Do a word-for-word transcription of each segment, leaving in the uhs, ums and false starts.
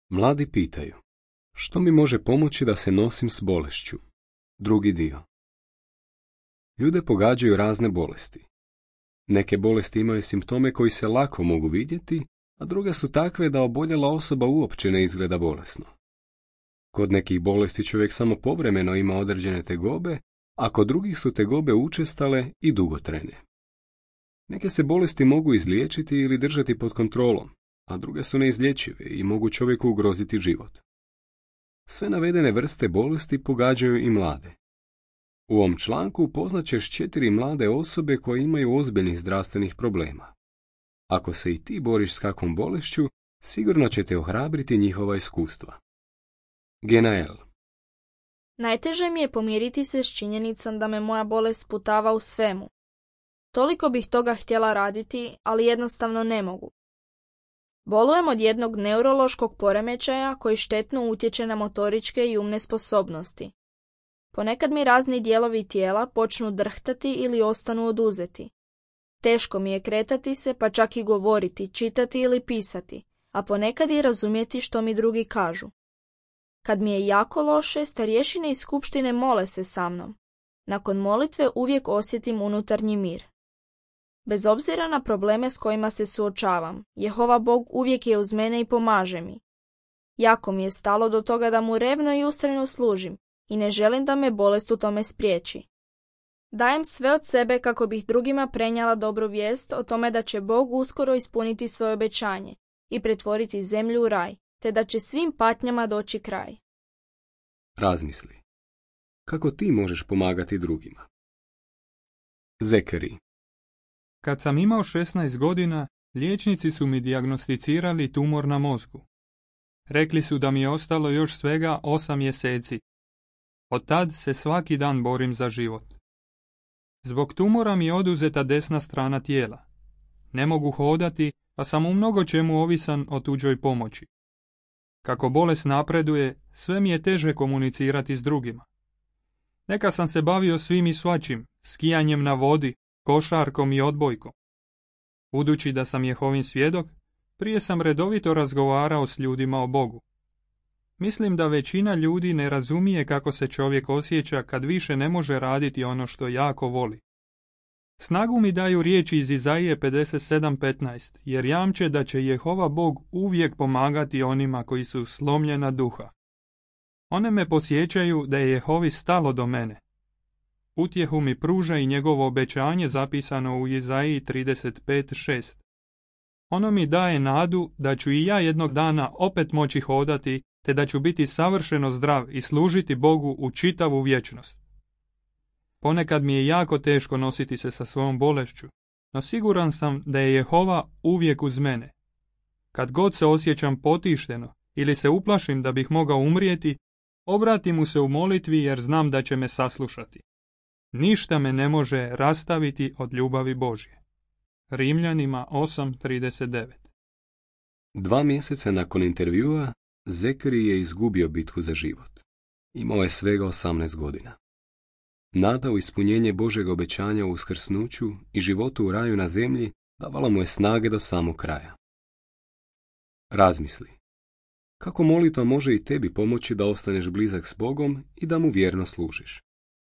Mladi pitaju, što mi može pomoći da se nosim s bolešću? Drugi dio. Ljude pogađaju razne bolesti. Neke bolesti imaju simptome koji se lako mogu vidjeti, a druge su takve da oboljela osoba uopće ne izgleda bolesno. Kod nekih bolesti čovjek samo povremeno ima određene tegobe, a kod drugih su tegobe učestale i dugotrajne. Neke se bolesti mogu izliječiti ili držati pod kontrolom, a druge su neizlječive i mogu čovjeku ugroziti život. Sve navedene vrste bolesti pogađaju i mlade. U ovom članku upoznaćeš četiri mlade osobe koje imaju ozbiljnih zdravstvenih problema. Ako se i ti boriš s kakvom bolešću, sigurno će te ohrabriti njihova iskustva. Genael. Najteže mi je pomiriti se s činjenicom da me moja bolest sputava u svemu. Toliko bih toga htjela raditi, ali jednostavno ne mogu. Bolujem od jednog neurološkog poremećaja koji štetno utječe na motoričke i umne sposobnosti. Ponekad mi razni dijelovi tijela počnu drhtati ili ostanu oduzeti. Teško mi je kretati se, pa čak i govoriti, čitati ili pisati, a ponekad i razumjeti što mi drugi kažu. Kad mi je jako loše, starješine iz skupštine mole se sa mnom. Nakon molitve uvijek osjetim unutarnji mir. Bez obzira na probleme s kojima se suočavam, Jehova Bog uvijek je uz mene i pomaže mi. Jako mi je stalo do toga da mu revno i ustrajno služim i ne želim da me bolest u tome spriječi. Dajem sve od sebe kako bih drugima prenijela dobru vijest o tome da će Bog uskoro ispuniti svoje obećanje i pretvoriti zemlju u raj, te da će svim patnjama doći kraj. Razmisli. Kako ti možeš pomagati drugima? Zekeri. Kad sam imao šesnaest godina, liječnici su mi dijagnosticirali tumor na mozgu. Rekli su da mi je ostalo još svega osam mjeseci. Od tad se svaki dan borim za život. Zbog tumora mi je oduzeta desna strana tijela. Ne mogu hodati, a sam u mnogo čemu ovisan o tuđoj pomoći. Kako bolest napreduje, sve mi je teže komunicirati s drugima. Neka sam se bavio svim i svačim, skijanjem na vodi, košarkom i odbojkom. Budući da sam Jehovin svjedok, prije sam redovito razgovarao s ljudima o Bogu. Mislim da većina ljudi ne razumije kako se čovjek osjeća kad više ne može raditi ono što jako voli. Snagu mi daju riječi iz Izaije pedeset sedam petnaest, jer jamče da će Jehova Bog uvijek pomagati onima koji su slomljena duha. One me podsjećaju da je Jehovi stalo do mene. Utjehu mi pruža i njegovo obećanje zapisano u Izaiji trideset pet šest. Ono mi daje nadu da ću i ja jednog dana opet moći hodati, te da ću biti savršeno zdrav i služiti Bogu u čitavu vječnost. Ponekad mi je jako teško nositi se sa svojom bolešću, no siguran sam da je Jehova uvijek uz mene. Kad god se osjećam potišteno ili se uplašim da bih mogao umrijeti, obratim mu se u molitvi jer znam da će me saslušati. Ništa me ne može rastaviti od ljubavi Božje. Rimljanima osam trideset devet. Dva mjeseca nakon intervjua, Zekeri je izgubio bitku za život. Imao je svega osamnaest godina. Nada u ispunjenje Božjeg obećanja u uskrsnuću i životu u raju na zemlji davala mu je snage do samog kraja. Razmisli. Kako molitva može i tebi pomoći da ostaneš blizak s Bogom i da mu vjerno služiš?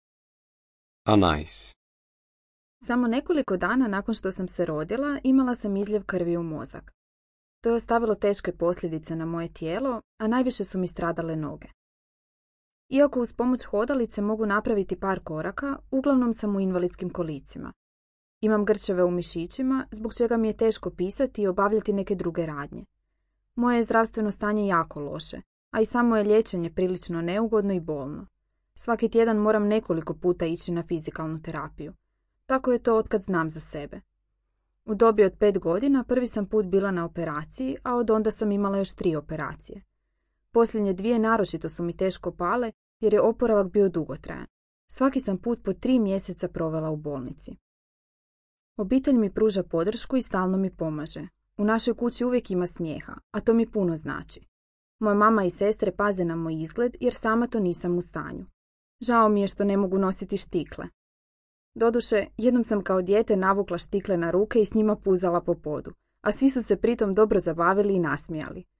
Anais. Samo nekoliko dana nakon što sam se rodila, imala sam izljev krvi u mozak. To je ostavilo teške posljedice na moje tijelo, a najviše su mi stradale noge. Iako uz pomoć hodalice mogu napraviti par koraka, uglavnom sam u invalidskim kolicima. Imam grčeve u mišićima, zbog čega mi je teško pisati i obavljati neke druge radnje. Moje je zdravstveno stanje jako loše, a i samo je liječenje prilično neugodno i bolno. Svaki tjedan moram nekoliko puta ići na fizikalnu terapiju. Tako je to otkad znam za sebe. U dobi od pet godina prvi sam put bila na operaciji, a od onda sam imala još tri operacije. Posljednje dvije naročito su mi teško pale jer je oporavak bio dugotrajan. Svaki sam put po tri mjeseca provela u bolnici. Obitelj mi pruža podršku i stalno mi pomaže. U našoj kući uvijek ima smijeha, a to mi puno znači. Moja mama i sestre paze na moj izgled jer sama to nisam u stanju. Žao mi je što ne mogu nositi štikle. Doduše, jednom sam kao dijete navukla štikle na ruke i s njima puzala po podu, a svi su se pritom dobro zabavili i nasmijali.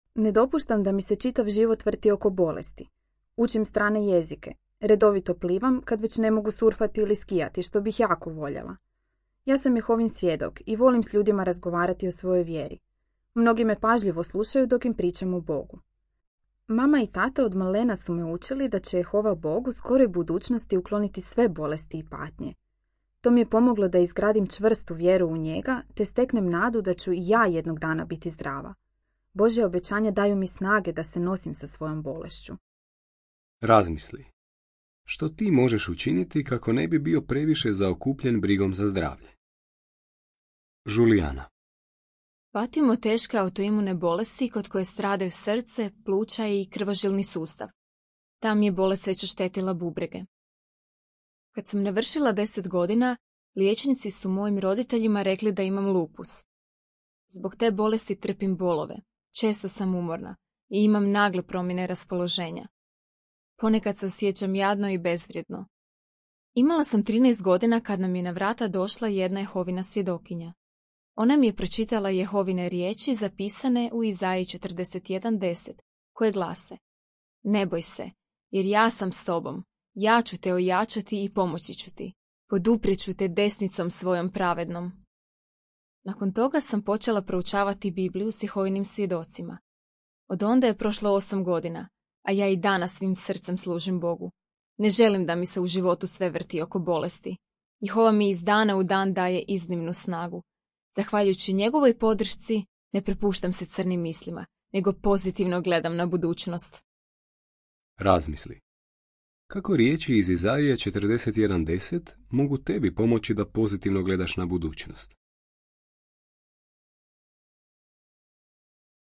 Ne dopuštam da mi se čitav život vrti oko bolesti. Učim strane jezike. Redovito plivam kad već ne mogu surfati ili skijati, što bih jako voljela. Ja sam Jehovin svjedok i volim s ljudima razgovarati o svojoj vjeri. Mnogi me pažljivo slušaju dok im pričam o Bogu. Mama i tata od malena su me učili da će Jehova Bog u skoroj budućnosti ukloniti sve bolesti i patnje. To mi je pomoglo da izgradim čvrstu vjeru u njega, te steknem nadu da ću i ja jednog dana biti zdrava. Božje obećanja daju mi snage da se nosim sa svojom bolešću. Razmisli. Što ti možeš učiniti kako ne bi bio previše zaokupljen brigom za zdravlje? Julijana. Patimo teške autoimune bolesti kod koje stradaju srce, pluća i krvožilni sustav. Ta mi je bolest već oštetila bubrege. Kad sam navršila deset godina, liječnici su mojim roditeljima rekli da imam lupus. Zbog te bolesti trpim bolove, često sam umorna i imam nagle promjene raspoloženja. Ponekad se osjećam jadno i bezvrijedno. Imala sam trinaest godina kad nam je na vrata došla jedna Jehovina svjedokinja. Ona mi je pročitala Jehovine riječi zapisane u Izaji četrdeset jedan deset, koje glase: Ne boj se, jer ja sam s tobom, ja ću te ojačati i pomoći ću ti, poduprijet ću te desnicom svojom pravednom. Nakon toga sam počela proučavati Bibliju s Jehovinim svjedocima. Od onda je prošlo osam godina, a ja i danas svim srcem služim Bogu. Ne želim da mi se u životu sve vrti oko bolesti. Jehova mi iz dana u dan daje iznimnu snagu. Zahvaljujući njegovoj podršci, ne prepuštam se crnim mislima, nego pozitivno gledam na budućnost. Razmisli. Kako riječi iz Izaije četrdeset jedan deset mogu tebi pomoći da pozitivno gledaš na budućnost?